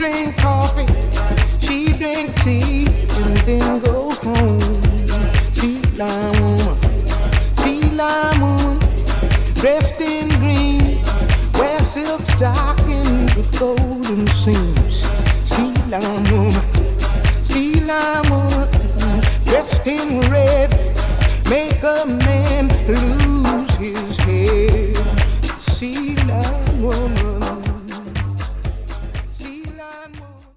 drink coffee, she drink tea, and then go home. Sea lime woman, dressed in green, wear silk stockings with golden seams. Sea lime woman, dressed in red, make a man lose his head. Sea lime woman.